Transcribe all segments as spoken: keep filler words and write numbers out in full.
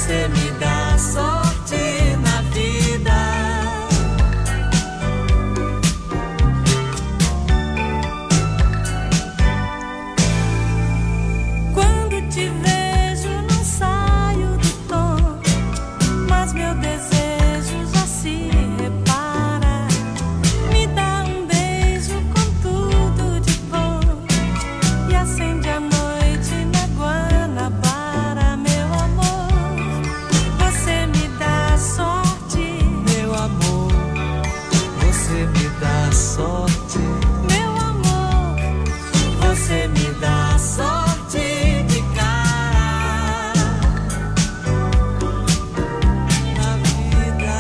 você me dá sorte na vida. Quando te vejo não saio do tom, mas meu desejo já se repara. Me dá um beijo com tudo de bom e acende a noite na Guanabara. Meu amor, você me dá sorte. Meu amor, você me dá sorte. Meu amor, você me dá sorte de cara na vida.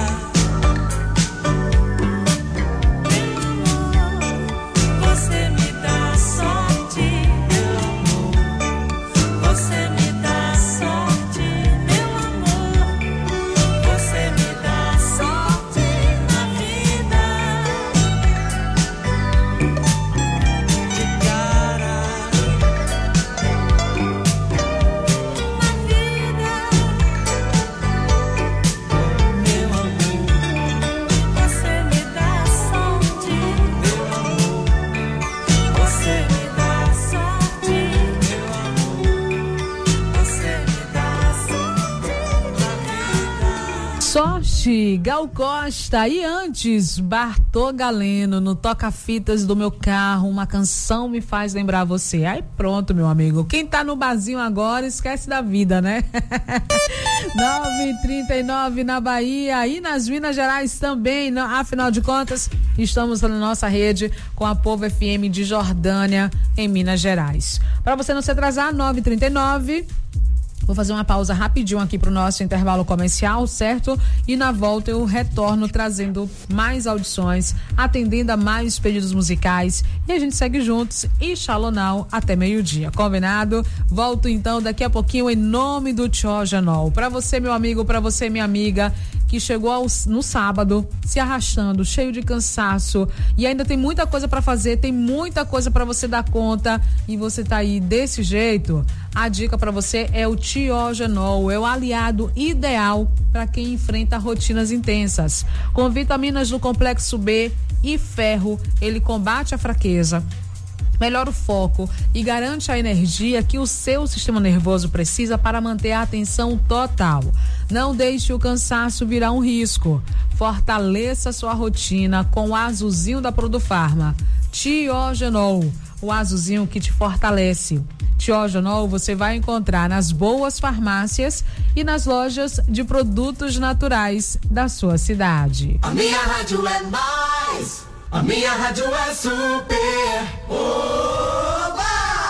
Meu amor, você me dá sorte. Meu amor, você me dá sorte. Meu amor, você me dá sorte na vida. De cara na vida. Meu amor, você me dá sorte. Meu amor, você me dá sorte. Meu amor, você me dá sorte na vida. Sorte, Gal Costa. E antes, Bartô Galeno, no toca-fitas do meu carro, uma canção me faz lembrar você. Aí pronto, meu amigo. Quem tá no barzinho agora, esquece da vida, né? nove e trinta e nove na Bahia e nas Minas Gerais também. Não- Afinal de contas, estamos na nossa rede com a Povo F M de Jordânia, em Minas Gerais. Para você não se atrasar, nove e trinta e nove. Vou fazer uma pausa rapidinho aqui pro nosso intervalo comercial, certo? E na volta eu retorno trazendo mais audições, atendendo a mais pedidos musicais e a gente segue juntos e Shalonau até meio-dia, combinado? Volto então daqui a pouquinho em nome do Tio Janol. Pra você, meu amigo, pra você, minha amiga, que chegou ao- no sábado se arrastando, cheio de cansaço e ainda tem muita coisa pra fazer, tem muita coisa pra você dar conta e você tá aí desse jeito. A dica pra você é o Tiogenol, é o aliado ideal para quem enfrenta rotinas intensas. Com vitaminas do complexo B e ferro, ele combate a fraqueza, melhora o foco e garante a energia que o seu sistema nervoso precisa para manter a atenção total. Não deixe o cansaço virar um risco. Fortaleça sua rotina com o azulzinho da Produfarma. Tiogenol, o azulzinho que te fortalece. Tiogenol você vai encontrar nas boas farmácias e nas lojas de produtos naturais da sua cidade. A minha rádio é mais, a minha rádio é super. Oba!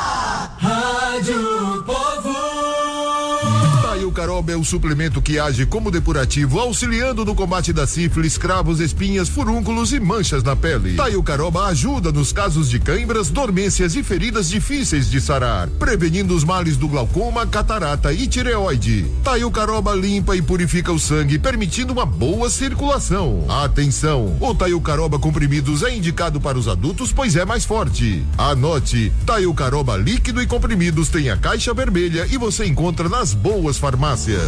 Rádio Povo. Taio Caroba é o suplemento que age como depurativo, auxiliando no combate da sífilis, cravos, espinhas, furúnculos e manchas na pele. Taio Caroba ajuda nos casos de cãibras, dormências e feridas difíceis de sarar, prevenindo os males do glaucoma, catarata e tireoide. Taio Caroba limpa e purifica o sangue, permitindo uma boa circulação. Atenção, o Taio Caroba comprimidos é indicado para os adultos, pois é mais forte. Anote, Taio Caroba líquido e comprimidos tem a caixa vermelha e você encontra nas boas farmácias.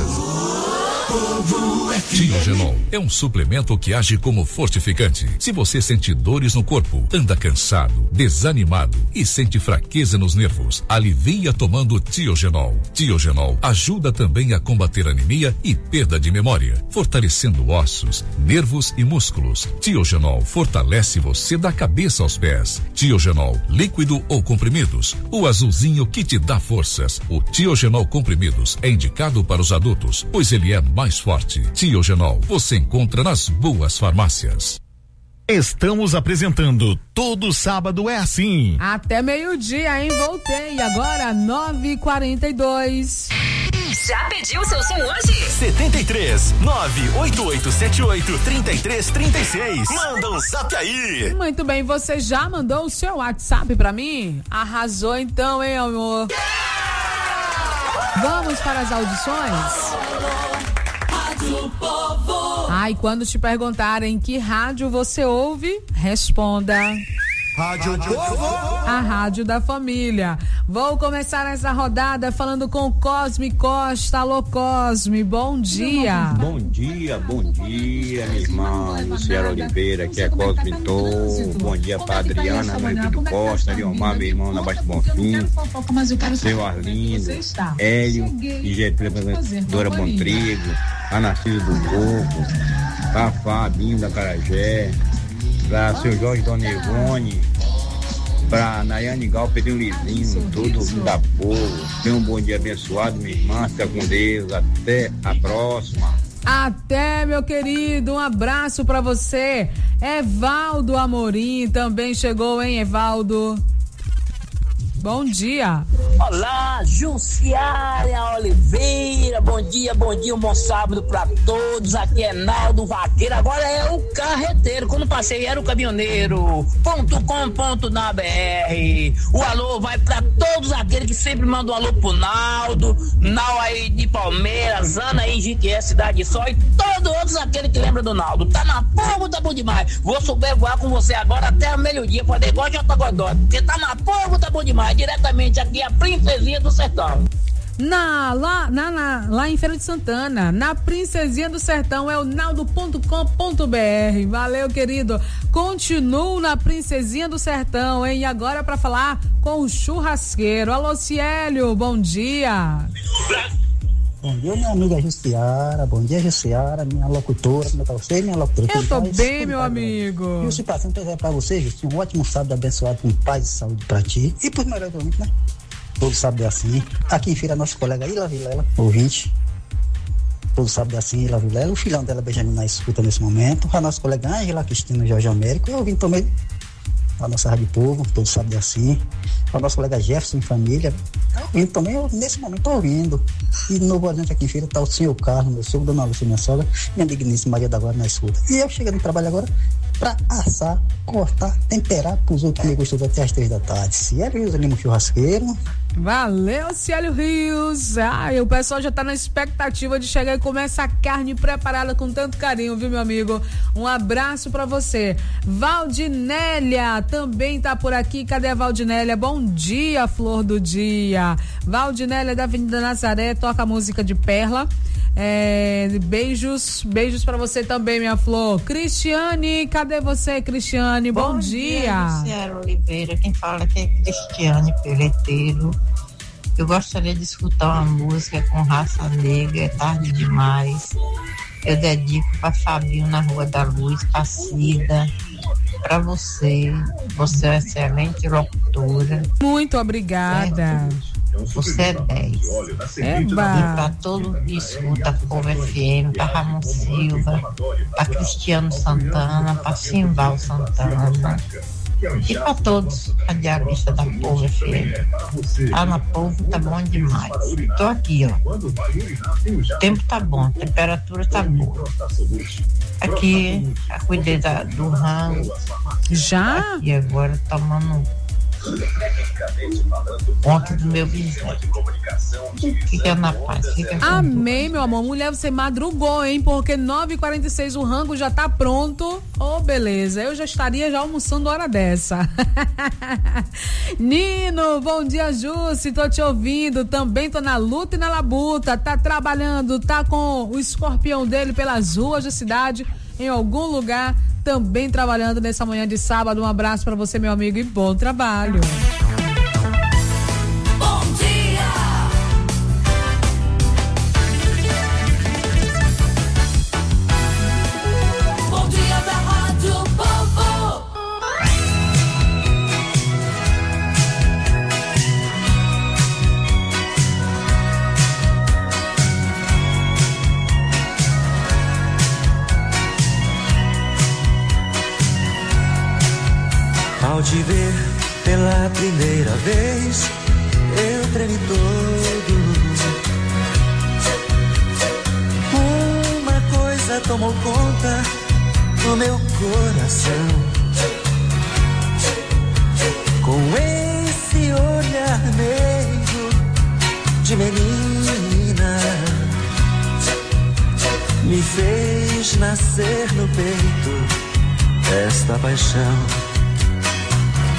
Tiogenol é um suplemento que age como fortificante. Se você sente dores no corpo, anda cansado, desanimado e sente fraqueza nos nervos, alivia tomando Tiogenol. Tiogenol ajuda também a combater anemia e perda de memória, fortalecendo ossos, nervos e músculos. Tiogenol fortalece você da cabeça aos pés. Tiogenol líquido ou comprimidos, o azulzinho que te dá forças. O Tiogenol comprimidos é indicado para os adultos, pois ele é mais forte. Tiogenol você encontra nas boas farmácias. Estamos apresentando Todo Sábado é Assim. Até meio-dia, hein? Voltei. Agora, nove e quarenta e dois. Já pediu seu som hoje? setenta e três, nove oito oito sete oito, três três três seis. Manda um zap aí. Muito bem, você já mandou o seu WhatsApp pra mim? Arrasou então, hein, amor? Vamos para as audições? Rádio Povo. Ai, quando te perguntarem que rádio você ouve, responda. Rádio Povo, a rádio da família. Vou começar essa rodada falando com Cosme Costa. Alô, Cosme, bom dia. Bom dia, bom dia, minha irmã Luciana Oliveira, aqui é Cosme Tô. Bom dia pra Adriana, meu Pedro Costa, Leomar, meu irmão na Baixo Bonfim, seu Arlindo, Hélio e Getúlio, Dora Montrigo, a Narciso do Coco, a Fabinho da Carajé, pra seu Jorge Dona Ivone, pra Nayane Gal, Pedrinho Lizinho, todo mundo da povo. Tenha um bom dia abençoado, minha irmã, fica com Deus, até a próxima. Até, meu querido, um abraço pra você. Evaldo Amorim também chegou, hein, Evaldo? Bom dia. Olá, Jussiária Oliveira, bom dia, bom dia, um bom sábado pra todos. Aqui é Naldo Vaqueiro, agora é o carreteiro. Quando passei era o caminhoneiro. Ponto com ponto na B R. O alô vai pra todos aqueles que sempre mandam um alô pro Naldo, Nau aí de Palmeiras, Ana aí de que é Cidade Só e todos outros aqueles que lembram do Naldo. Tá na fogo, tá bom demais. Vou subir voar com você agora até o meio-dia, fazer igual Jota Godó, porque tá na fogo, tá bom demais. Diretamente aqui a Princesinha do Sertão. Na, lá, na, na, lá em Feira de Santana, na Princesinha do Sertão, é o naldo ponto com ponto b r. Valeu, querido. Continuo na Princesinha do Sertão, hein? E agora para falar com o churrasqueiro. Alô, Ciélio, bom dia. Bom dia, minha amiga Jussiara. Bom dia, Jussiara, minha locutora. Como é que você, minha locutora? Eu tô bem, meu amigo. E o passando desejar pra você, Jussi, um ótimo sábado abençoado com paz e saúde pra ti. E pros melhores ouvintes, né? Todo sábado é assim. Aqui em Feira, nosso colega Ila Vilela, ouvinte. Todo sábado é assim, Ila Vilela. O filhão dela, Benjamin, na escuta nesse momento. A nossa colega Ângela Cristina Jorge Américo. Eu ouvindo também a nossa Rádio Povo, todo sábado é assim. O nosso colega Jefferson em família. Tá ouvindo também, eu, nesse momento tô ouvindo. E de novo adiante aqui em Feira tá o senhor Carlos, meu sogro, Dona Lúcia, minha sogra, minha digníssima Maria da Guarda na escuta. E eu chego no trabalho agora pra assar, cortar, temperar pros outros amigos todos até as três da tarde. Ciélio Rios, Lima Churrasqueiro. Valeu, Ciélio Rios. Ai, o pessoal já tá na expectativa de chegar e comer essa carne preparada com tanto carinho, viu, meu amigo? Um abraço pra você. Valdinélia também tá por aqui. Cadê a Valdinélia? Bom dia, flor do dia. Valdinélia da Avenida Nazaré, toca a música de Perla. É, beijos, beijos pra você também, minha flor. Cristiane, cadê você, Cristiane? Bom, Bom dia. dia Luciana Oliveira, quem fala aqui é Cristiane Peleteiro. Eu gostaria de escutar uma música com Raça Negra, é tarde demais. Eu dedico pra Fabinho na Rua da Luz, pra Cida, pra você. Você é uma excelente locutora. Muito obrigada. Certo? Você é dez. Eba. E pra todo mundo que escuta Povo F M, pra Ramon Silva, pra Cristiano Santana, pra Simval Santana. E pra todos radialistas da Povo F M. Lá na Povo tá bom demais. Tô aqui, ó. O tempo tá bom, a temperatura tá boa. Aqui, a cuidei da, do rango. Já? E agora tomando ontem do meu bisneto. Fica na paz. Fica Amém, meu amor. Mulher, você madrugou, hein? Porque nove e quarenta e seis o rango já tá pronto. Oh, beleza. Eu já estaria já almoçando hora dessa. Nino, bom dia, Jussi. Tô te ouvindo. Também tô na luta e na labuta. Tá trabalhando, tá com o escorpião dele pelas ruas da cidade, em algum lugar. Também trabalhando nessa manhã de sábado. Um abraço pra você, meu amigo, e bom trabalho. Bom dia. Bom dia da Rádio Povo. Ao te ver pela primeira vez, eu tremi todo. Uma coisa tomou conta do meu coração. Com esse olhar meio de menina, me fez nascer no peito esta paixão.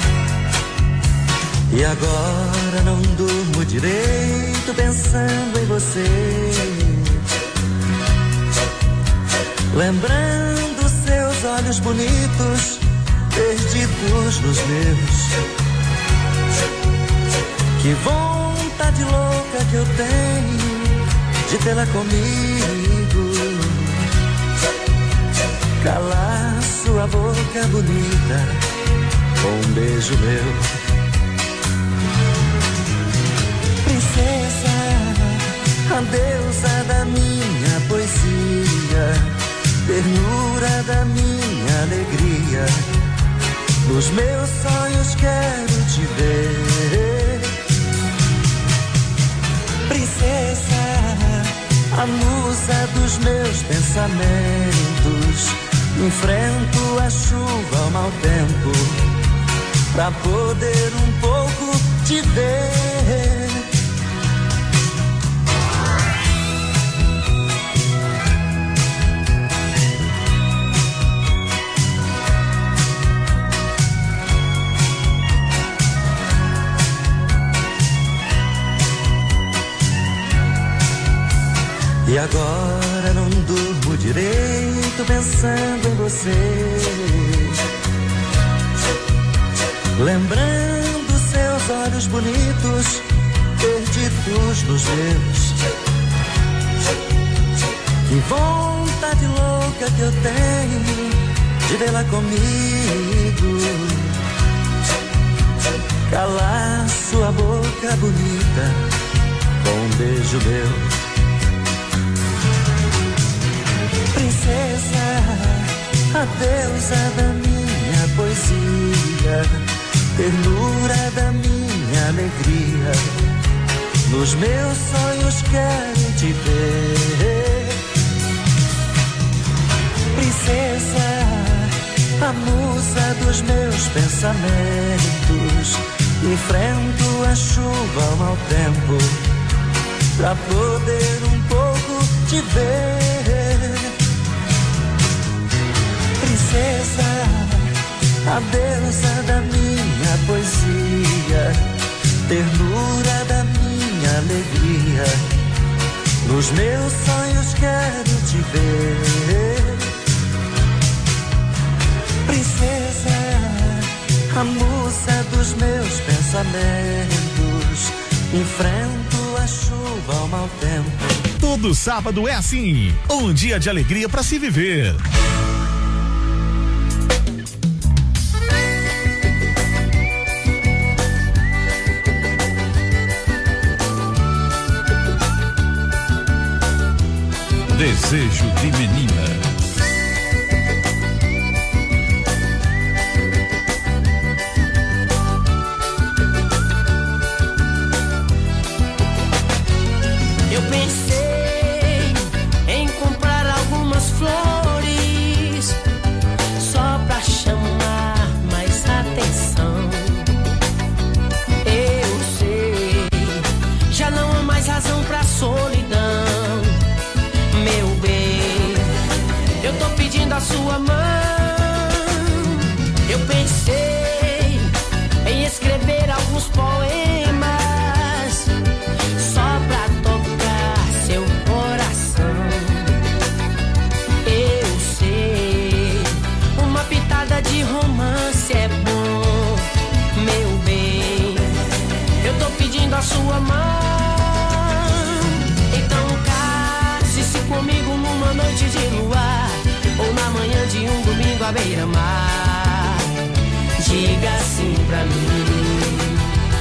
E agora não durmo direito pensando em você, lembrando seus olhos bonitos perdidos nos meus. Que vontade louca que eu tenho de tê-la comigo, calar sua boca bonita com um beijo meu. Princesa, a deusa da minha poesia, ternura da minha alegria, nos meus sonhos quero te ver. Princesa, a musa dos meus pensamentos, enfrento a chuva ao mau tempo, pra poder um pouco te ver. E agora não durmo direito pensando em você, lembrando seus olhos bonitos perdidos nos meus. Que vontade louca que eu tenho de vê-la comigo, calar sua boca bonita com um beijo meu. Princesa, a deusa da minha poesia, ternura da minha alegria, nos meus sonhos quero te ver. Princesa, a musa dos meus pensamentos, enfrento a chuva ao mau tempo, pra poder um pouco te ver. Princesa, a deusa da minha poesia, ternura da minha alegria, nos meus sonhos quero te ver. Princesa, a musa dos meus pensamentos, enfrento a chuva ao mau tempo. Todo sábado é assim, um dia de alegria pra se viver. Desejo de menina. Eu pensei em comprar algumas flores só pra chamar mais atenção. Eu sei, já não há mais razão pra solidão. Meu bem, eu tô pedindo a sua mão. Eu pensei em escrever alguns poemas só pra tocar seu coração. Eu sei, uma pitada de romance é bom. Meu bem, eu tô pedindo a sua mão. Comigo numa noite de luar, ou na manhã de um domingo à beira-mar. Diga sim pra mim.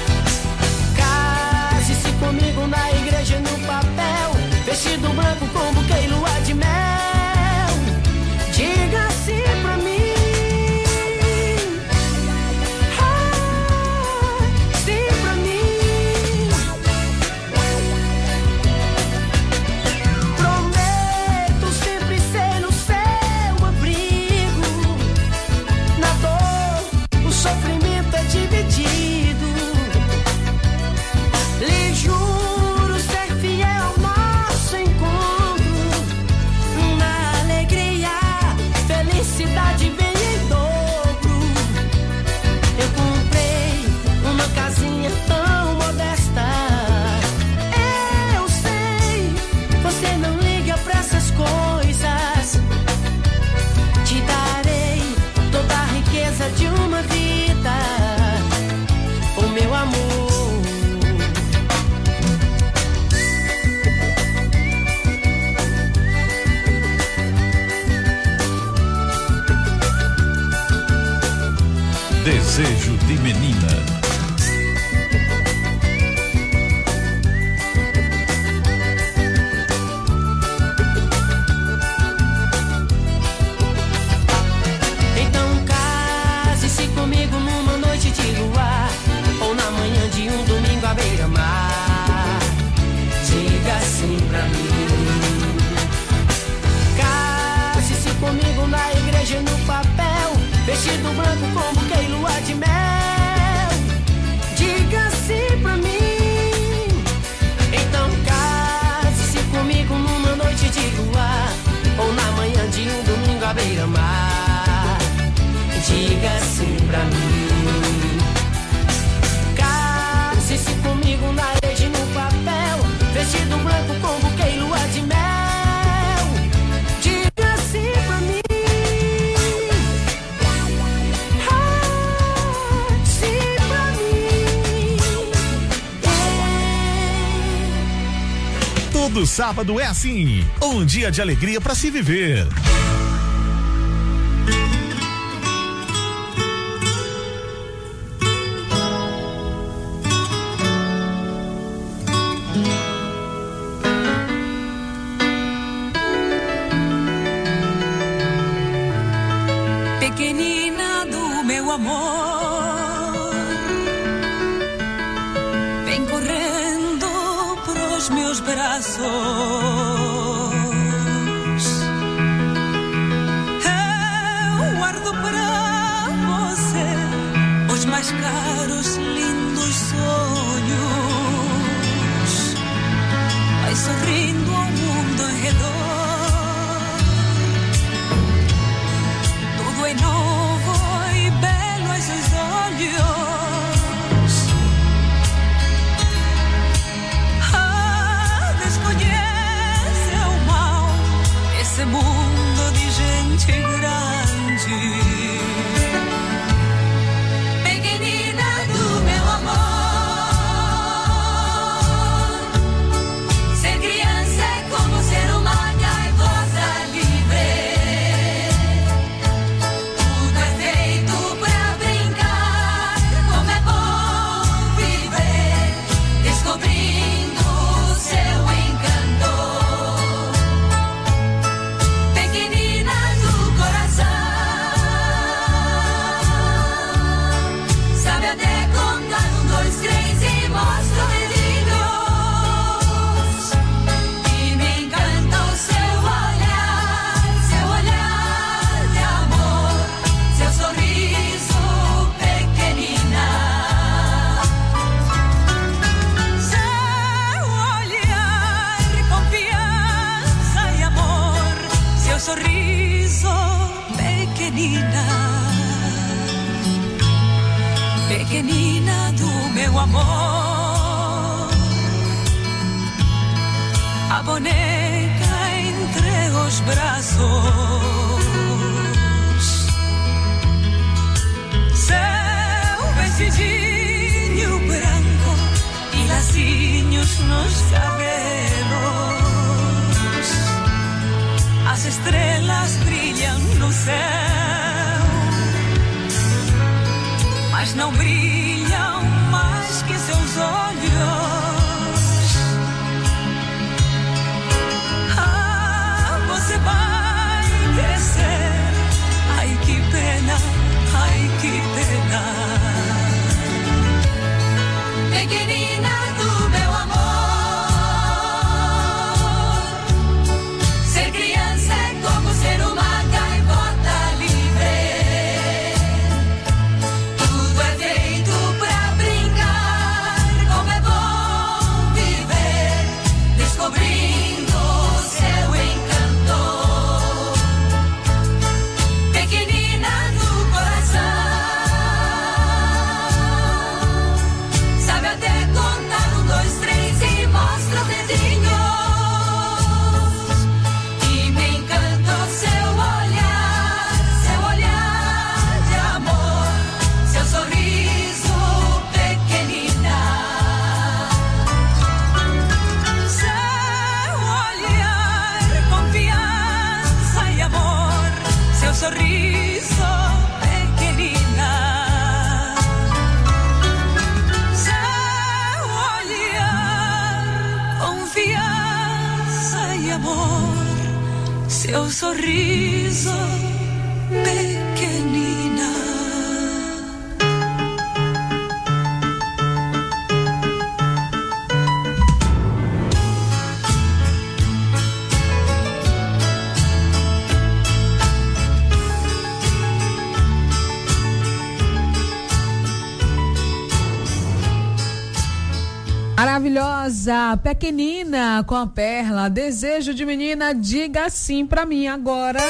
Case-se comigo na igreja e no papel, vestido branco com buquê e lua de mel. Diga sim pra mim. Lhe juro ser fiel ao nosso encontro. Desejo de menina. Então case-se comigo numa noite de luar, ou na manhã de um domingo à beira-mar. Diga sim pra mim. Case-se comigo na igreja no papel, vestido branco com buquê e lua de mel. Diga sim pra mim. Então case-se comigo numa noite de luar, ou na manhã de um domingo à beira-mar. Diga sim pra mim. Case-se comigo na rede no papel, vestido branco com buquê e lua de mel. Diga sim pra mim. Ah, sim pra mim. Todo sábado é assim, um dia de alegria para se viver. Pequenina do meu amor, vem correndo pros meus braços. Eu guardo pra você os mais caros, lindos sonhos. Vai sorrindo ao mundo em redor. Tudo é novo e belo aos seus olhos. Ah, desconhece o mal, esse mundo de gente grande. Pequenina do meu amor, ser criança é como ser humana e goza livre. Tudo é feito pra brincar, como é bom viver, descobrindo o seu encanto. Pequenina do coração, sabe até contar um, dois, três e mostra dedinhos. E me encanta o seu olhar, seu olhar de amor, seu sorriso, pequenina. Seu olhar, confiança e amor, seu sorriso, pequenina. Pequenina do meu amor, a boneca entre os braços, seu vestidinho branco e lacinhos nos cabelos. As estrelas brilham no céu, mas não brilham mais que seus olhos. Ah, você vai crescer. Ai, que pena, ai, que pena. Pequenina do meu amor, ser criança é como ser uma gaivota livre. Tudo é feito pra brincar, como é bom viver, descobrindo o seu encanto. Pequenina do coração, sabe até contar seu sorriso, pequenina. Maravilhosa, pequenina com a Perla, desejo de menina, diga sim pra mim agora.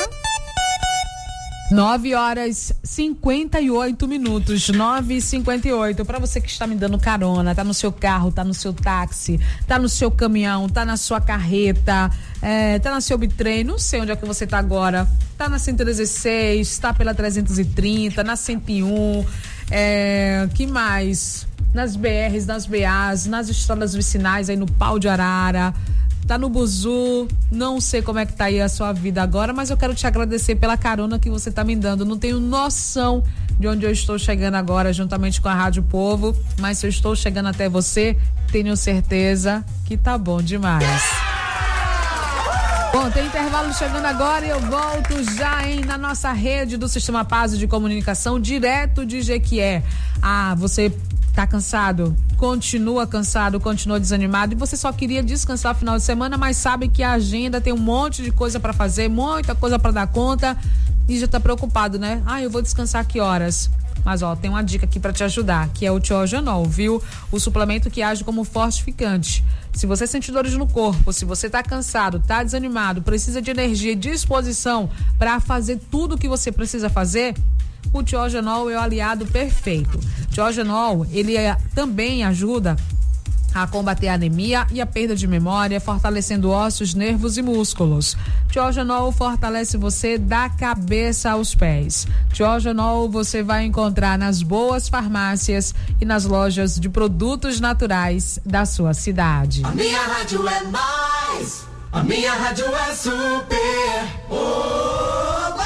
nove horas cinquenta e oito minutos, nove e cinquenta e oito. Pra você que está me dando carona, tá no seu carro, tá no seu táxi, tá no seu caminhão, tá na sua carreta, é, tá no seu bitrem, não sei onde é que você tá agora. Tá na cento e dezesseis, tá pela trezentos e trinta, na cento e um, é, que mais? Nas B Rs, nas B As, nas estradas vicinais aí no Pau de Arara, tá no Buzu, não sei como é que tá aí a sua vida agora, mas eu quero te agradecer pela carona que você tá me dando. Não tenho noção de onde eu estou chegando agora, juntamente com a Rádio Povo, mas se eu estou chegando até você, tenho certeza que tá bom demais. Bom, tem intervalo chegando agora e eu volto já, hein, na nossa rede do Sistema Paz de Comunicação, direto de Jequié. Ah, você tá cansado? Continua cansado, continua desanimado e você só queria descansar no final de semana, mas sabe que a agenda tem um monte de coisa pra fazer, muita coisa pra dar conta e já tá preocupado, né? Ah, eu vou descansar que horas? Mas ó, tem uma dica aqui pra te ajudar, que é o Tiogenol, viu? O suplemento que age como fortificante. Se você sente dores no corpo, se você tá cansado, tá desanimado, precisa de energia e disposição pra fazer tudo o que você precisa fazer, o Tiogenol é o aliado perfeito. O Tiogenol, ele é, também ajuda a combater a anemia e a perda de memória, fortalecendo ossos, nervos e músculos. Tiogenol fortalece você da cabeça aos pés. Tiogenol você vai encontrar nas boas farmácias e nas lojas de produtos naturais da sua cidade. A minha rádio é mais, a minha rádio é super. Oba!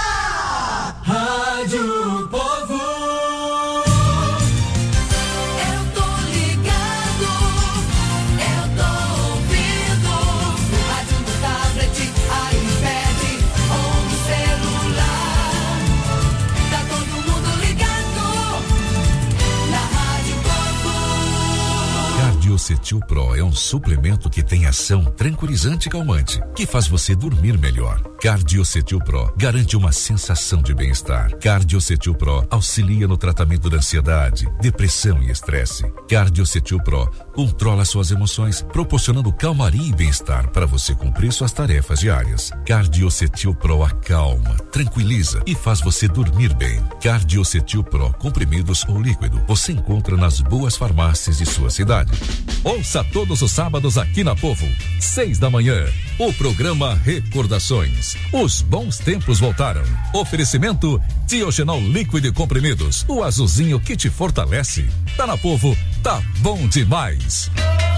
Rádio Povo. Eu tô ligado, eu tô ouvindo. No rádio, no tablet, iPad ou no celular. Tá todo mundo ligado na Rádio Povo. Cardiocetil Pro é um suplemento que tem ação tranquilizante e calmante, que faz você dormir melhor. Cardiocetil Pro garante uma sensação de bem-estar. Cardiocetil Pro auxilia no tratamento da ansiedade, depressão e estresse. Cardiocetil Pro controla suas emoções, proporcionando calmaria e bem-estar para você cumprir suas tarefas diárias. Cardiocetil Pro acalma, tranquiliza e faz você dormir bem. Cardiocetil Pro, comprimidos ou líquido, você encontra nas boas farmácias de sua cidade. Ouça todos os sábados aqui na Povo, seis da manhã, o programa Recordações. Os bons tempos voltaram. Oferecimento Tiogenol líquido e comprimidos, o azulzinho que te fortalece. Tá na Povo, tá bom demais.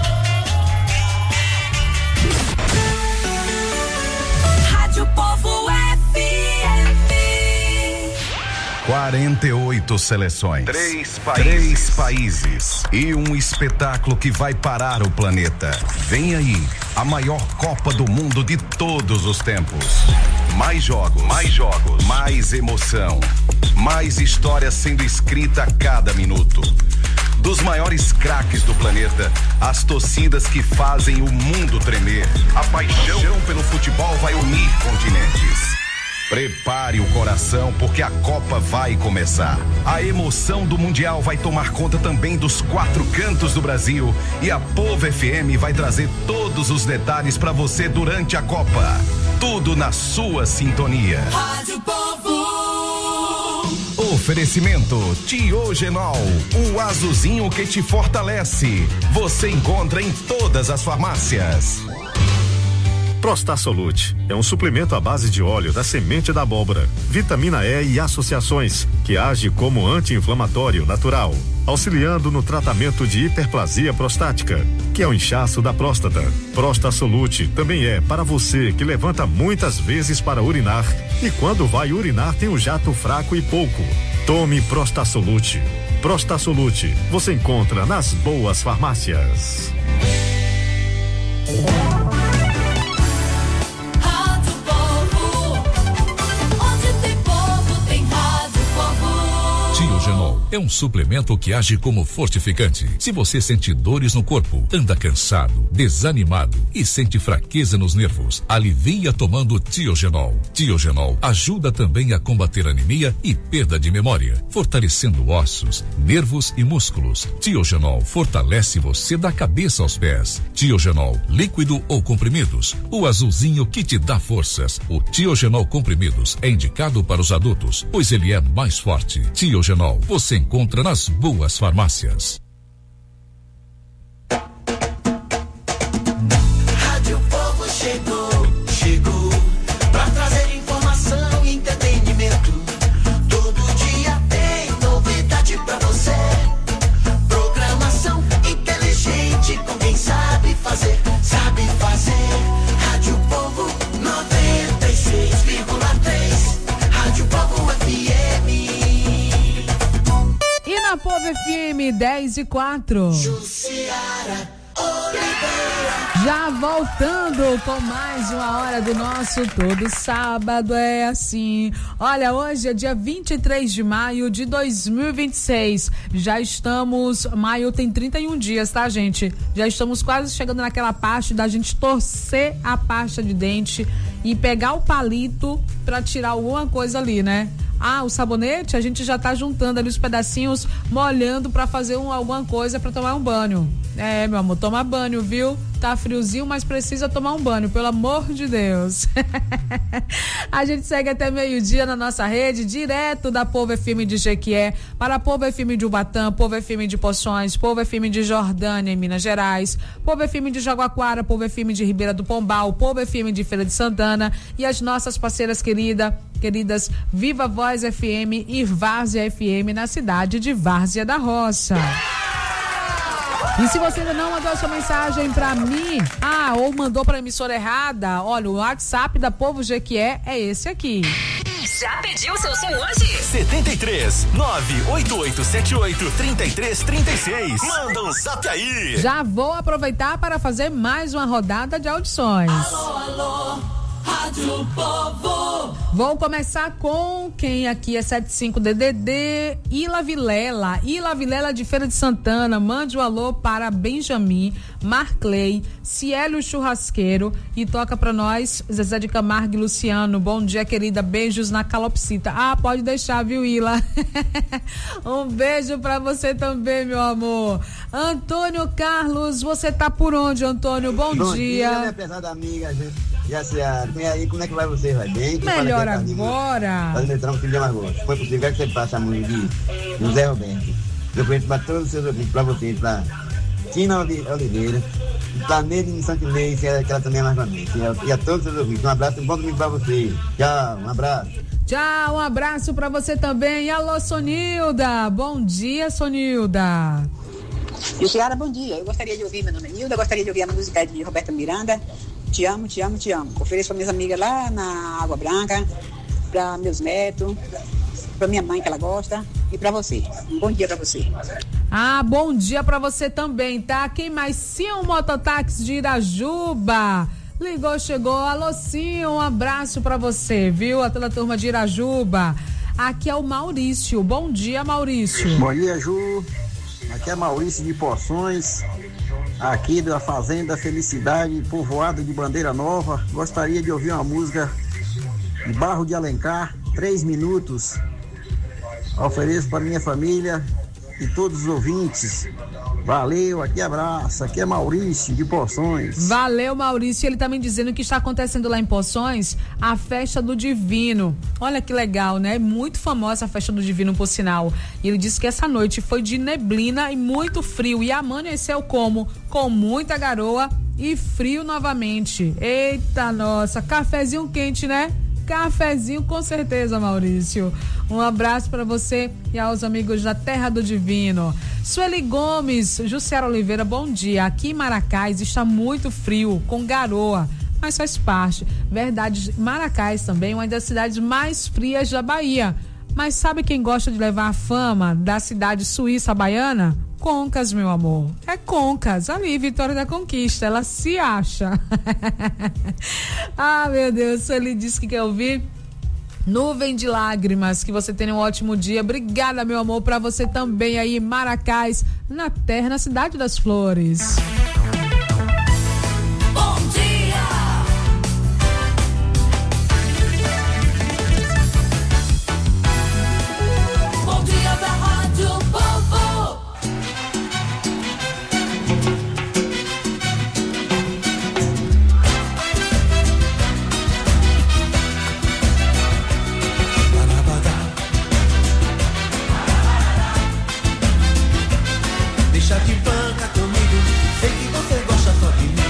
Rádio Povo F M. quarenta e oito seleções, três países. três países e um espetáculo que vai parar o planeta. Vem aí, a maior Copa do Mundo de todos os tempos. Mais jogos, mais jogos, mais emoção, mais história sendo escrita a cada minuto. Dos maiores craques do planeta, as torcidas que fazem o mundo tremer. A paixão pelo futebol vai unir continentes. Prepare o coração porque a Copa vai começar. A emoção do Mundial vai tomar conta também dos quatro cantos do Brasil e a Povo F M vai trazer todos os detalhes para você durante a Copa. Tudo na sua sintonia. Rádio Povo. Oferecimento Tiogenol, o azulzinho que te fortalece. Você encontra em todas as farmácias. Prostasolute é um suplemento à base de óleo da semente da abóbora, vitamina E e associações, que age como anti-inflamatório natural, auxiliando no tratamento de hiperplasia prostática, que é o inchaço da próstata. Prostasolute também é para você que levanta muitas vezes para urinar e quando vai urinar tem um jato fraco e pouco. Tome Prostasolute. Prostasolute você encontra nas boas farmácias. Rádio Povo Genol é um suplemento que age como fortificante. Se você sente dores no corpo, anda cansado, desanimado e sente fraqueza nos nervos, alivia tomando Tiogenol. Tiogenol ajuda também a combater anemia e perda de memória, fortalecendo ossos, nervos e músculos. Tiogenol fortalece você da cabeça aos pés. Tiogenol, líquido ou comprimidos, o azulzinho que te dá forças. O Tiogenol comprimidos é indicado para os adultos, pois ele é mais forte. Tiogenol, você encontra nas boas farmácias. Rádio Povo chegou, chegou pra trazer informação e entretenimento. Todo dia tem novidade pra você. Programação inteligente com quem sabe fazer, sabe fazer. Rádio Povo noventa e seis vírgula três, Rádio Povo F M. E na Povo F M dez e quatro. Jussiara Oliveira. Já voltando com mais uma hora do nosso Todo Sábado é Assim. Olha, hoje é dia vinte e três de maio de dois mil e vinte e seis. Já estamos, maio tem trinta e um dias, tá, gente? Já estamos quase chegando naquela parte da gente torcer a pasta de dente e pegar o palito pra tirar alguma coisa ali, né? Ah, o sabonete, a gente já tá juntando ali os pedacinhos, molhando pra fazer um, alguma coisa pra tomar um banho. É, meu amor, toma banho, viu? Tá friozinho, mas precisa tomar um banho, pelo amor de Deus. A gente segue até meio-dia na nossa rede, direto da Povo F M de Jequié, para Povo F M de Ubatã, Povo F M de Poções, Povo F M de Jordânia, em Minas Gerais, Povo F M de Jaguaquara, Povo F M de Ribeira do Pombal, Povo F M de Feira de Santana e as nossas parceiras querida, queridas Viva Voz F M e Várzea F M na cidade de Várzea da Roça. E se você ainda não mandou a sua mensagem pra mim, ah, ou mandou pra emissora errada, olha, o WhatsApp da Povo Jequié é esse aqui. Já pediu seu som hoje? setenta e três, nove oito oito sete oito, três três três seis. Manda um zap aí. Já vou aproveitar para fazer mais uma rodada de audições. Alô, alô, Rádio Povo. Vou começar com quem aqui é setenta e cinco D D D, Ila Vilela. Ila Vilela de Feira de Santana. Mande um alô para Benjamin, Marclay, Ciélio Churrasqueiro e toca pra nós Zezé de Camargo e Luciano. Bom dia, querida. Beijos na calopsita. Ah, pode deixar, viu, Ila? Um beijo pra você também, meu amor. Antônio Carlos, você tá por onde, Antônio? Bom, Bom dia. dia, minha pesada amiga, gente. Já sei, e aí, como é que vai você? Vai bem? Quem Melhor fala aqui é agora. Fazendo entrar um filho de Alagoas. Foi possível, quer que você passe a mãe de José Roberto. Eu conheço para todos os seus ouvintes, para vocês, para Tina Oliveira, para Neide Santinês, que ela também é mais uma vez. E a todos os seus ouvintes. Um abraço e um bom domingo para vocês. Tchau, um abraço. Tchau, um abraço pra você também. Alô, Sonilda. Bom dia, Sonilda. Jussiara, bom dia. Eu gostaria de ouvir, meu nome é Nilda, eu gostaria de ouvir a música de Roberta Miranda. Te amo, te amo, te amo. Ofereço para minhas amigas lá na Água Branca, para meus netos, para minha mãe que ela gosta e para você. Um bom dia para você. Ah, bom dia pra você também, tá? Quem mais? Sim, Mototáxi de Irajuba. Ligou, chegou. Alô, sim, um abraço pra você, viu? A toda a turma de Irajuba. Aqui é o Maurício. Bom dia, Maurício. Bom dia, Ju. Aqui é Maurício de Poções, aqui da Fazenda Felicidade, povoado de Bandeira Nova. Gostaria de ouvir uma música de Barro de Alencar, três minutos. Ofereço para minha família e todos os ouvintes. Valeu, aqui abraço, aqui é Maurício de Poções. Valeu, Maurício. Ele tá me dizendo que está acontecendo lá em Poções a Festa do Divino. Olha que legal, né? Muito famosa a Festa do Divino, por sinal. E ele disse que essa noite foi de neblina e muito frio. E amanheceu como? Com muita garoa e frio novamente. Eita, nossa, cafezinho quente, né? Cafezinho, com certeza, Maurício. Um abraço para você e aos amigos da Terra do Divino. Sueli Gomes, Jussiara Oliveira, bom dia. Aqui em Maracás está muito frio, com garoa, mas faz parte. Verdade, Maracás também é uma das cidades mais frias da Bahia. Mas sabe quem gosta de levar a fama da cidade suíça baiana? Concas, meu amor. É Concas, ali, Vitória da Conquista. Ela se acha. Ah, meu Deus, ele disse que quer ouvir Nuvem de lágrimas, que você tenha um ótimo dia. Obrigada, meu amor, pra você também aí, Maracás, na terra, na cidade das flores. Bom dia! Bom dia da Rádio Povo! Deixa de banca comigo, sei que você gosta só de mim.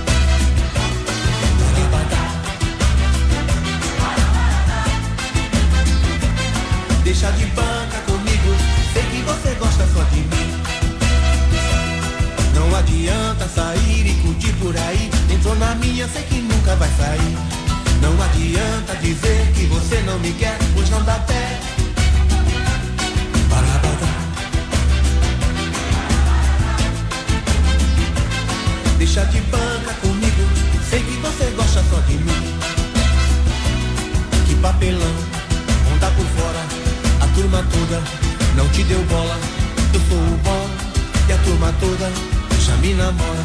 Deixa de banca comigo, sei que você gosta só de mim. Não adianta sair e curtir por aí, entrou na minha, sei que nunca vai sair. Não adianta dizer que você não me quer, pois não dá pé. Deixa de banca comigo, sei que você gosta só de mim. Que papelão, onda por fora, a turma toda não te deu bola. Eu sou o bom e a turma toda já me namora.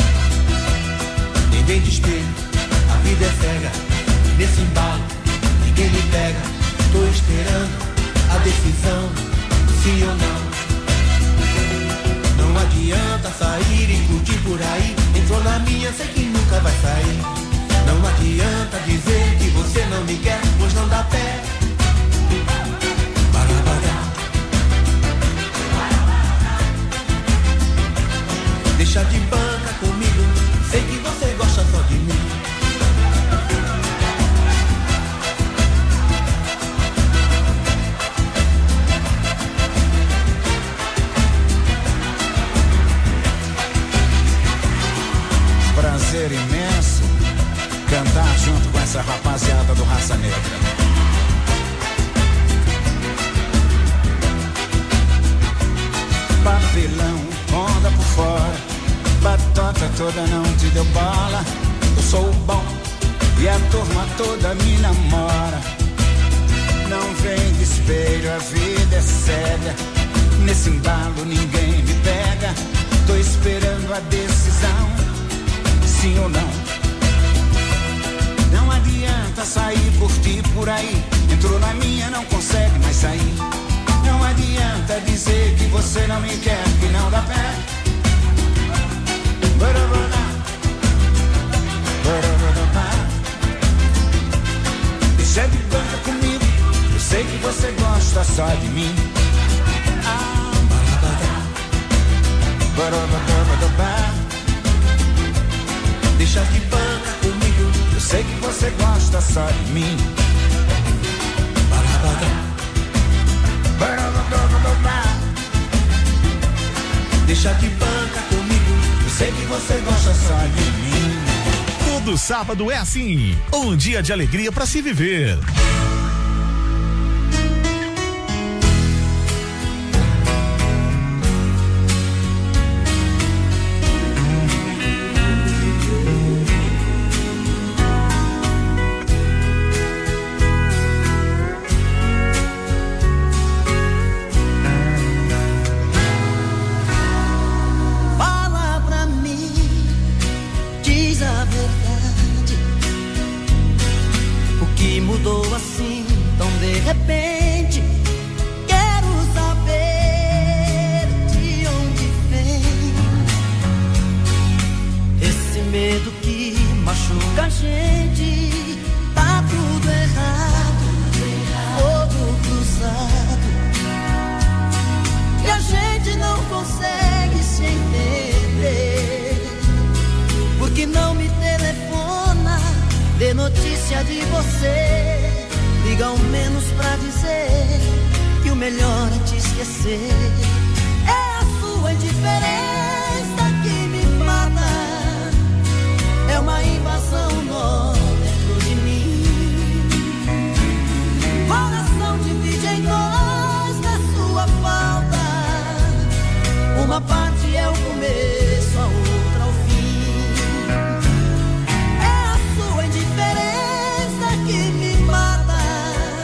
Nem vem de espelho, a vida é cega. Nesse embalo, ninguém me pega. Tô esperando a decisão, sim ou não. Não adianta sair e curtir por aí, entrou na minha, sei que nunca vai sair. Não adianta dizer que você não me quer, pois não dá pé. Deixa de banca comigo, sei que você gosta só de mim. Prazer imenso cantar junto com essa rapaziada do Raça Negra. Papelão, onda por fora, batota toda não te deu bola. Eu sou o bom e a turma toda me namora. Não vem de espelho, a vida é cega. Nesse embalo ninguém me pega. Tô esperando a decisão, sim ou não. Não adianta sair, curtir por aí, entrou na minha, não consegue mais sair. Não adianta dizer que você não me quer, que não dá pé. Deixa de banca comigo, eu sei que você gosta só de mim. Ah, deixa de banca comigo, eu sei que você gosta só de mim. Deixa de banca comigo, eu sei que você gosta só de mim. Todo sábado é assim, um dia de alegria pra se viver. Mudou assim, tão de repente. Quero saber de onde vem esse medo que machuca a gente. Tá tudo errado, fogo cruzado, e a gente não consegue se entender. Porque não me telefona, dê notícia de você. Liga ao menos pra dizer que o melhor é te esquecer. É a sua indiferença que me mata. É uma invasão nó dentro de mim. Coração divide em dois na sua falta. Uma parte é o começo, a outra o fim. É a sua indiferença que me mata.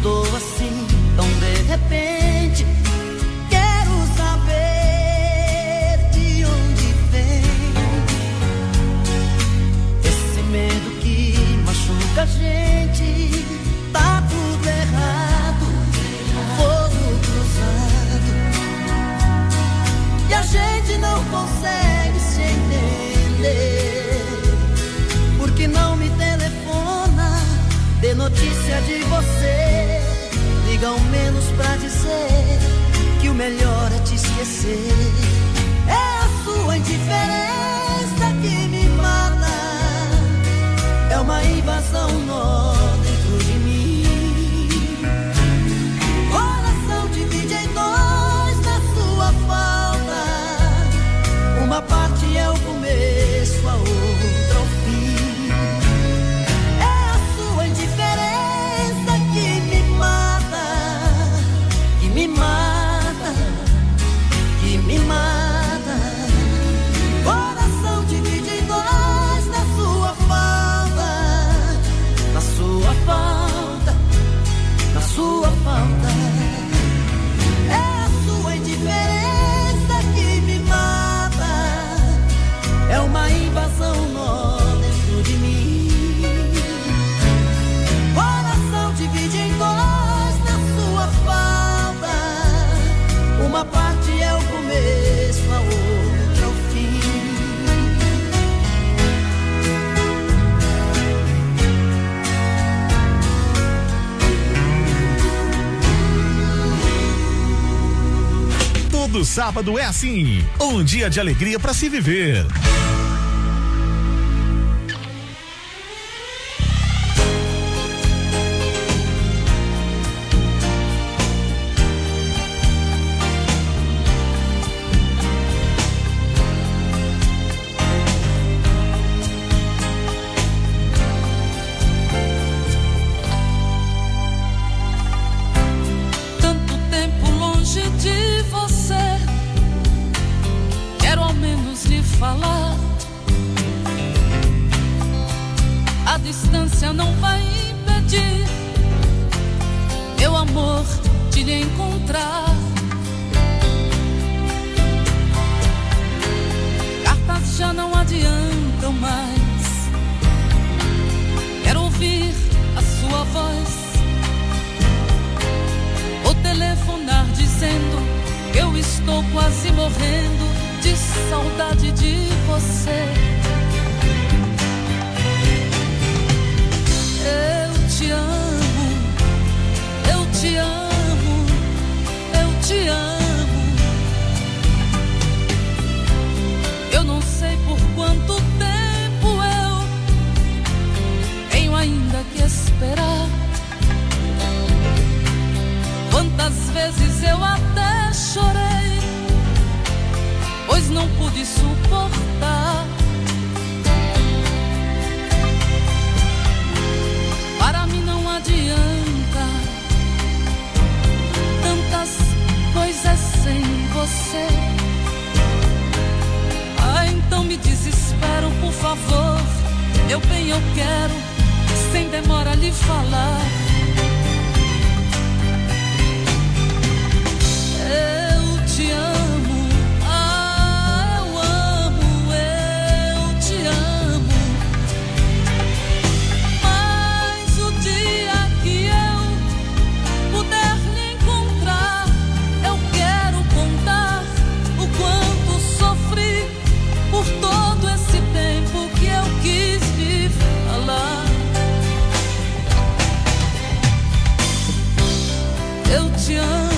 Estou assim, tão de repente. Quero saber de onde vem esse medo que machuca a gente. Tá tudo errado, fogo cruzado, e a gente não consegue se entender. Porque não me telefona, dê notícia de você. Liga ao menos pra dizer que o melhor é te esquecer. É a sua indiferença que me mata, é uma invasão nó dentro de mim. Coração divide em dois na sua falta. Uma parte é o começo, a outra o fim. É a sua indiferença que me mata, que me mata, que me mata. Coração divide em dois na sua falta, na sua falta, na sua falta. É a sua indiferença que me mata, é uma invasão nó dentro de mim. Coração divide em dois na sua falta. Uma parte é o começo, a outra é o fim. Todo sábado é assim, um dia de alegria para se viver. Tanto tempo longe de você, quero ao menos lhe falar. A distância não vai impedir meu amor de lhe encontrar. Cartas já não adiantam mais, quero ouvir a sua voz, ou telefonar dizendo que eu estou quase morrendo de saudade de você. Eu te amo, eu te amo, eu te amo. Eu não sei por quanto tempo eu tenho ainda que esperar. Quantas vezes eu até chorei, pois não pude suportar. Para mim não adianta tantas coisas sem você. Ah, então me desespero, por favor. Eu bem, eu quero, sem demora lhe falar. Eu te amo, ah, eu amo, eu te amo. Mas o dia que eu puder lhe encontrar, eu quero contar o quanto sofri por todo esse tempo que eu quis lhe falar. Eu te amo.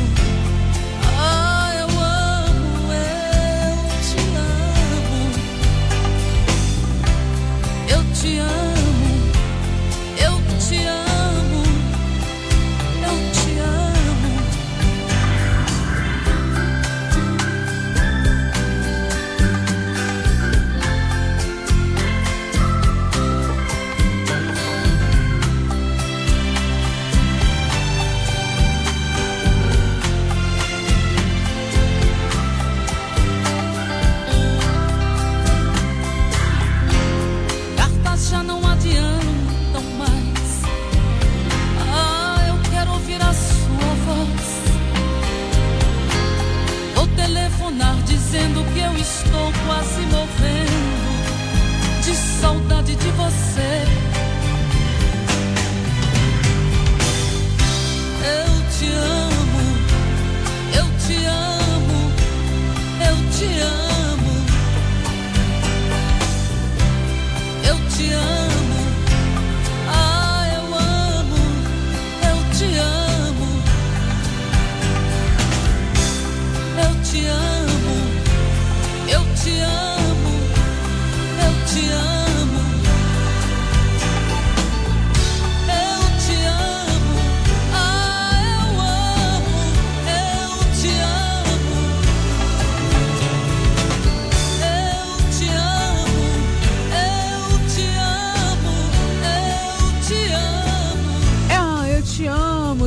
Te amo, eu te amo, eu te amo.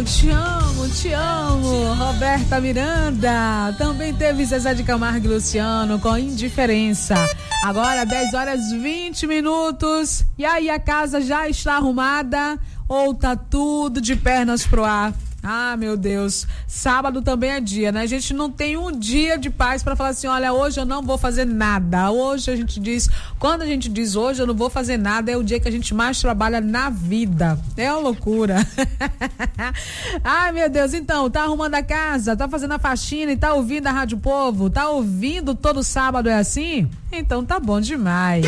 te amo, te amo. Roberta Miranda. Também teve Zezé de Camargo e Luciano com Indiferença. Agora dez horas e vinte minutos. E aí, a casa já está arrumada ou tá tudo de pernas pro ar? Ah, meu Deus, sábado também é dia, né? A gente não tem um dia de paz pra falar assim, olha, hoje eu não vou fazer nada. Hoje a gente diz, quando a gente diz hoje eu não vou fazer nada, é o dia que a gente mais trabalha na vida. É uma loucura. Ai, meu Deus, então, tá arrumando a casa, tá fazendo a faxina e tá ouvindo a Rádio Povo? Tá ouvindo todo sábado, é assim? Então tá bom demais.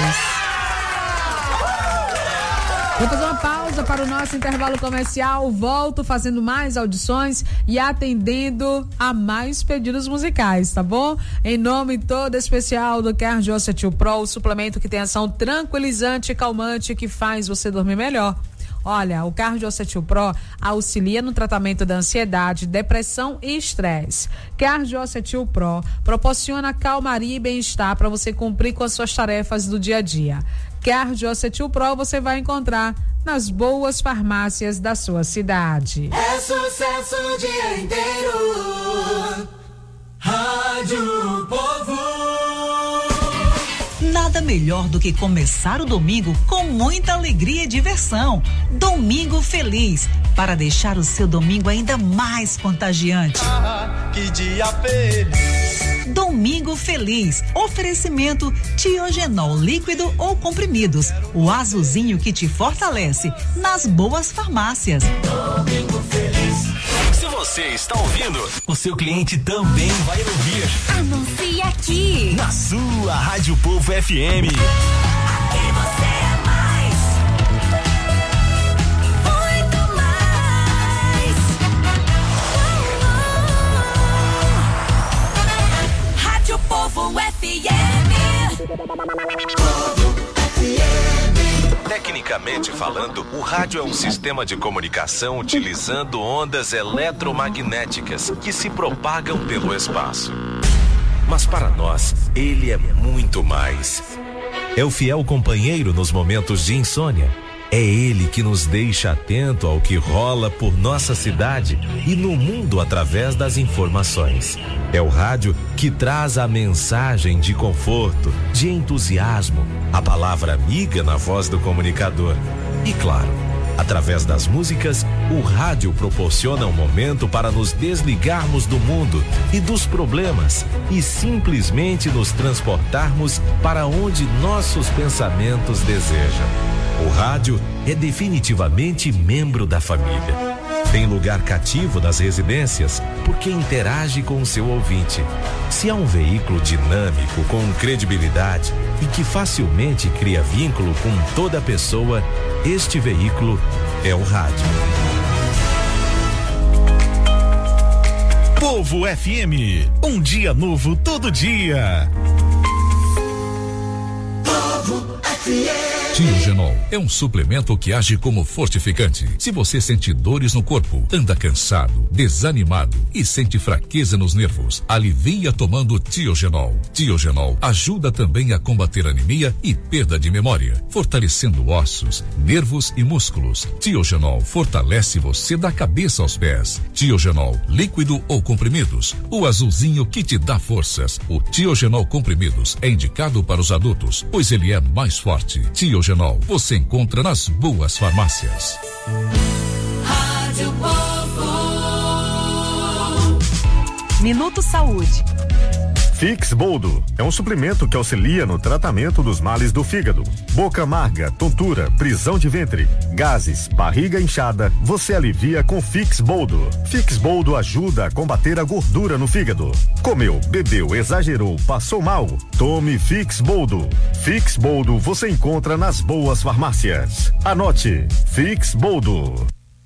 Vou fazer uma pausa para o nosso intervalo comercial, volto fazendo mais audições e atendendo a mais pedidos musicais, tá bom? Em nome todo especial do Cardiocetil Pro, o suplemento que tem ação tranquilizante e calmante que faz você dormir melhor. Olha, o Cardiocetil Pro auxilia no tratamento da ansiedade, depressão e estresse. Cardiocetil Pro proporciona calmaria e bem-estar para você cumprir com as suas tarefas do dia a dia. Cardiocetil Pro você vai encontrar nas boas farmácias da sua cidade. É sucesso o dia inteiro. Rádio Povo. Nada melhor do que começar o domingo com muita alegria e diversão. Domingo Feliz, para deixar o seu domingo ainda mais contagiante. Ah, que dia feliz. Domingo Feliz, oferecimento Tiogenol líquido ou comprimidos, o azulzinho que te fortalece, nas boas farmácias. Domingo Feliz. Se você está ouvindo, o seu cliente também vai ouvir. Anuncie aqui. Na sua Rádio Povo F M. Aqui você é mais. Muito mais. Rádio Povo F M. Povo F M. Tecnicamente falando, o rádio é um sistema de comunicação utilizando ondas eletromagnéticas que se propagam pelo espaço. Mas para nós, ele é muito mais. É o fiel companheiro nos momentos de insônia. É ele que nos deixa atento ao que rola por nossa cidade e no mundo através das informações. É o rádio que traz a mensagem de conforto, de entusiasmo, a palavra amiga na voz do comunicador. E claro, através das músicas, o rádio proporciona um momento para nos desligarmos do mundo e dos problemas e simplesmente nos transportarmos para onde nossos pensamentos desejam. O rádio é definitivamente membro da família. Tem lugar cativo nas residências porque interage com o seu ouvinte. Se há um veículo dinâmico, com credibilidade e que facilmente cria vínculo com toda pessoa, este veículo é o rádio. Povo F M, um dia novo todo dia. Povo F M. Tiogenol é um suplemento que age como fortificante. Se você sente dores no corpo, anda cansado, desanimado e sente fraqueza nos nervos, alivia tomando Tiogenol. Tiogenol ajuda também a combater anemia e perda de memória, fortalecendo ossos, nervos e músculos. Tiogenol fortalece você da cabeça aos pés. Tiogenol líquido ou comprimidos, o azulzinho que te dá forças. O Tiogenol comprimidos é indicado para os adultos, pois ele é mais forte. Tiogenol você encontra nas boas farmácias. Rádio Povo. Minuto Saúde. Fix Boldo é um suplemento que auxilia no tratamento dos males do fígado. Boca amarga, tontura, prisão de ventre, gases, barriga inchada, você alivia com Fix Boldo. Fix Boldo ajuda a combater a gordura no fígado. Comeu, bebeu, exagerou, passou mal? Tome Fix Boldo. Fix Boldo você encontra nas boas farmácias. Anote, Fix Boldo.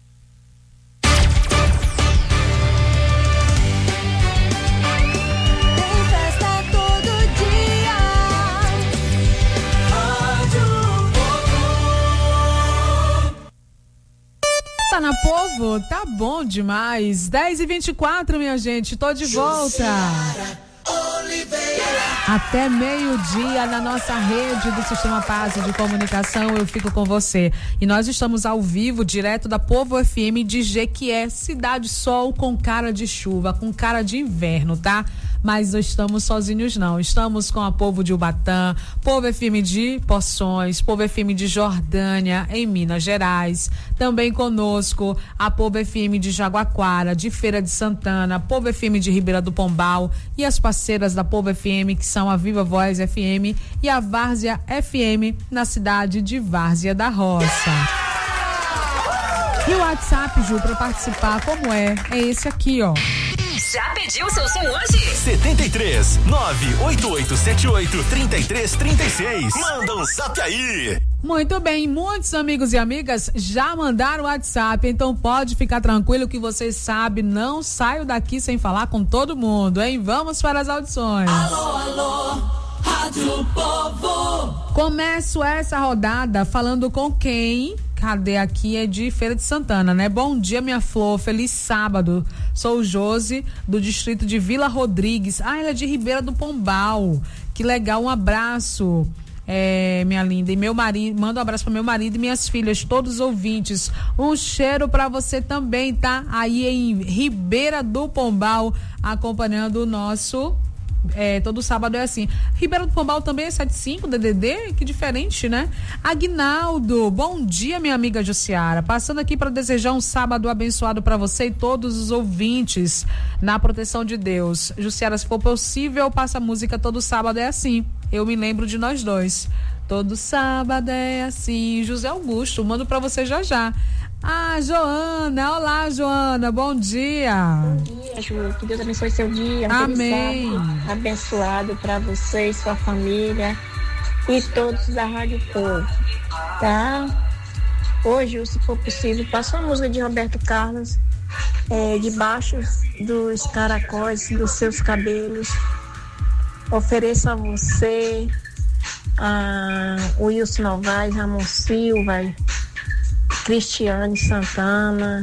Tá na Povo? Tá bom demais. dez e vinte e quatro, minha gente. Tô de volta. Oliveira. Até meio-dia na nossa rede do Sistema Paz de Comunicação, eu fico com você. E nós estamos ao vivo, direto da Povo F M de Jequié, Cidade Sol com cara de chuva, com cara de inverno, tá? Mas não estamos sozinhos não, estamos com a Povo de Ubatã, Povo F M de Poções, Povo F M de Jordânia, em Minas Gerais, também conosco a Povo F M de Jaguaquara, de Feira de Santana, Povo F M de Ribeira do Pombal e as parceiras da Povo F M, que são a Viva Voz F M e a Várzea F M, na cidade de Várzea da Roça. E o WhatsApp, Ju, para participar, como é? É esse aqui, ó. Já pediu seu som hoje? setenta e três, nove oito oito sete oito, trinta e três, trinta e seis. Manda um zap aí. Muito bem, muitos amigos e amigas já mandaram o WhatsApp, então pode ficar tranquilo que vocês sabem, não saio daqui sem falar com todo mundo, hein? Vamos para as audições. Alô, alô, Rádio Povo. Começo essa rodada falando com quem? Cadê aqui? É de Feira de Santana, né? Bom dia, minha flor, feliz sábado. Sou o Josi, do distrito de Vila Rodrigues. Ah, ela é de Ribeira do Pombal. Que legal, um abraço. É, minha linda, e meu marido, manda um abraço para meu marido e minhas filhas, todos os ouvintes. Um cheiro para você também, tá? Aí em Ribeira do Pombal, acompanhando o nosso. É, todo sábado é assim. Ribeira do Pombal também é setenta e cinco D D D, que diferente, né? Aguinaldo, bom dia, minha amiga Jussiara. Passando aqui para desejar um sábado abençoado para você e todos os ouvintes, na proteção de Deus. Jussiara, se for possível, passa a música Todo Sábado é Assim. Eu me lembro de nós dois. Todo sábado é assim. José Augusto, mando para você já já. Ah, Joana, olá, Joana, bom dia. Bom dia, Ju, que Deus abençoe seu dia. Um Amém. sábado abençoado para você e sua família e todos da Rádio Povo, tá? Hoje, se for possível, passa uma música de Roberto Carlos, é, debaixo dos caracóis dos seus cabelos. Ofereço a você, a Wilson Novaes, Ramon Silva, Cristiane Santana,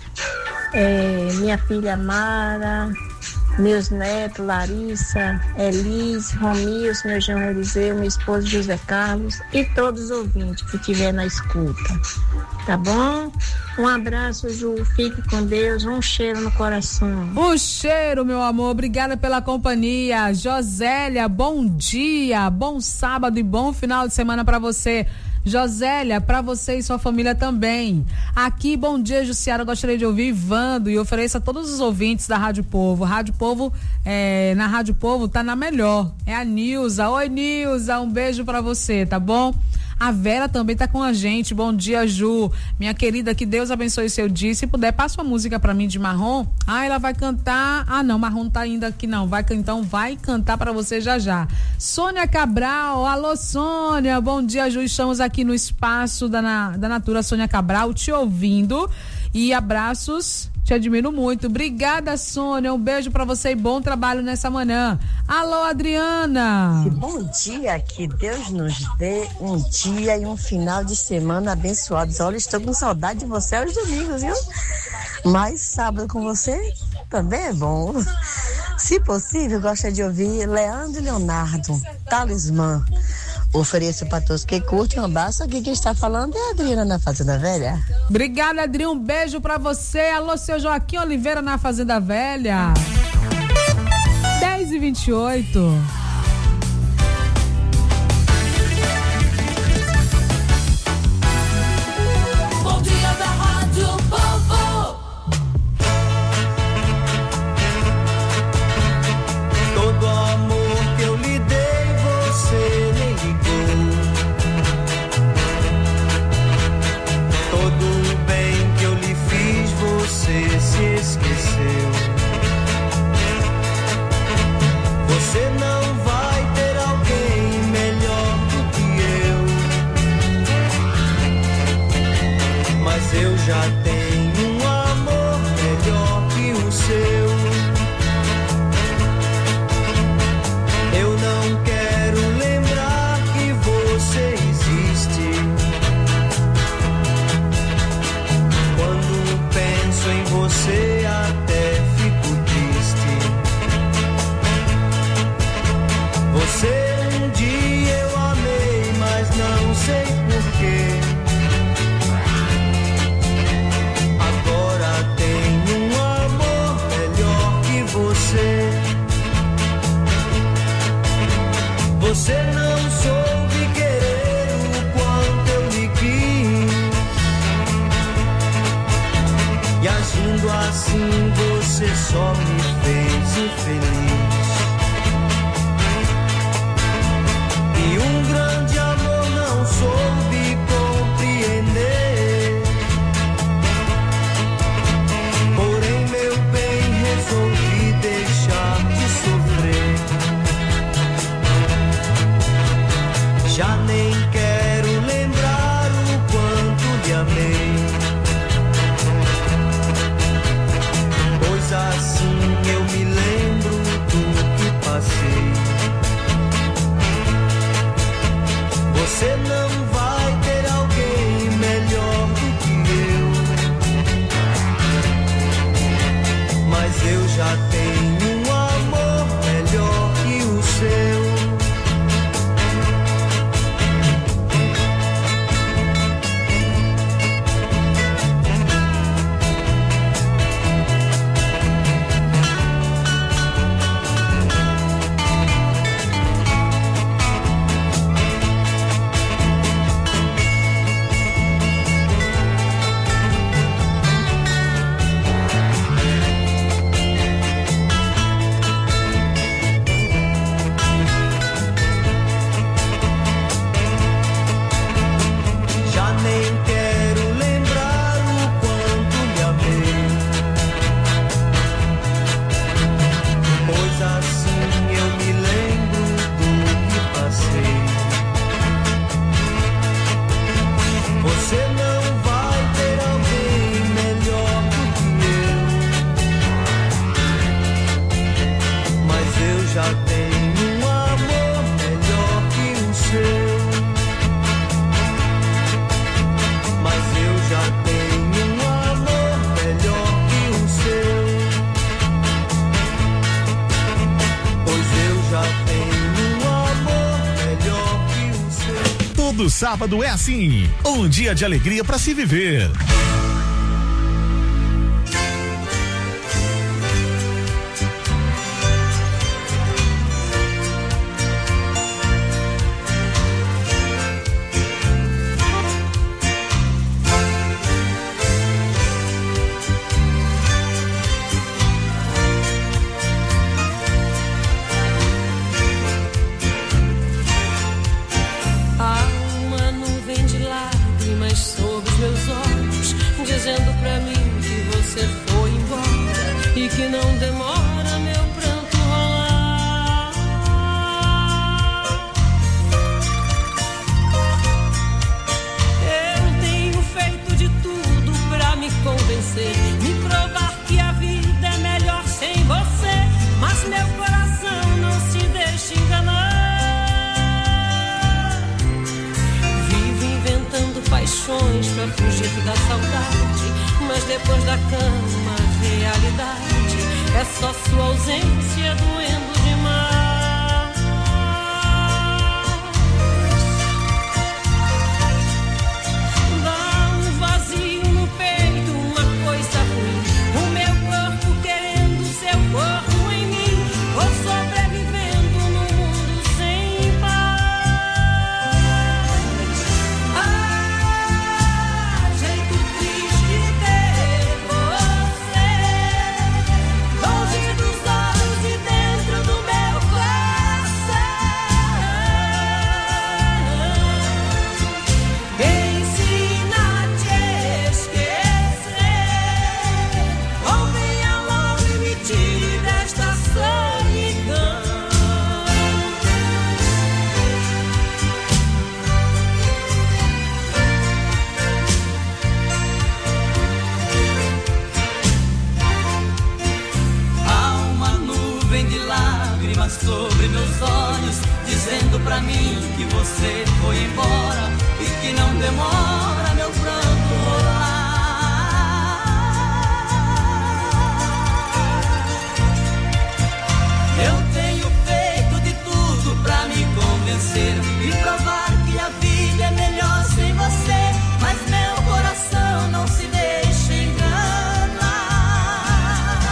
é, minha filha Mara, meus netos, Larissa, Elise, Romilson, meu João Eliseu, meu esposo José Carlos e todos os ouvintes que estiver na escuta. Tá bom? Um abraço, Ju, fique com Deus, um cheiro no coração. Um cheiro, meu amor, obrigada pela companhia. Josélia, bom dia, bom sábado e bom final de semana pra você. Josélia, pra você e sua família também. Aqui, bom dia, Jussiara, gostaria de ouvir Ivando e ofereço a todos os ouvintes da Rádio Povo. Rádio Povo, é, na Rádio Povo tá na melhor, é a Nilza. Oi, Nilza, um beijo pra você, tá bom? A Vera também tá com a gente. Bom dia, Ju. Minha querida, que Deus abençoe o seu dia. Se puder, passa uma música pra mim de Marrom. Ah, ela vai cantar. Ah, não, Marrom tá ainda aqui não. Vai, então vai cantar pra você já já. Sônia Cabral. Alô, Sônia. Bom dia, Ju. Estamos aqui no espaço da, na, da Natura Sônia Cabral, te ouvindo. E abraços. Te admiro muito. Obrigada, Sônia. Um beijo pra você e bom trabalho nessa manhã. Alô, Adriana. Bom dia, que Deus nos dê um dia e um final de semana abençoados. Olha, estou com saudade de você aos domingos, viu? Mas sábado com você também é bom. Se possível, gosta de ouvir Leandro e Leonardo, Talismã. Ofereço para todos que curtem, um abraço. Aqui quem está falando é a Adriana na Fazenda Velha. Obrigada, Adriana, um beijo pra você. Alô, seu Joaquim Oliveira na Fazenda Velha. dez e vinte e oito. Bom dia da Rádio Povo. Todo amor que eu lhe dei, você nem ligou. Todo o bem que eu lhe fiz, você se esqueceu. Você não Você não soube querer o quanto eu lhe quis. E agindo assim você só me fez infeliz. E um grande amor não soube compreender. Porém, meu bem, resolvi deixar de sofrer. Já nem quero lembrar o quanto lhe amei. Pois assim eu me lembro do que passei. Você não vai ter alguém melhor do que eu. Mas eu já tenho um amor melhor que o seu. Sábado é assim, um dia de alegria para se viver.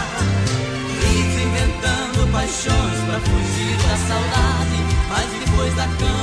Paixões pra fugir da saudade, mas depois cama.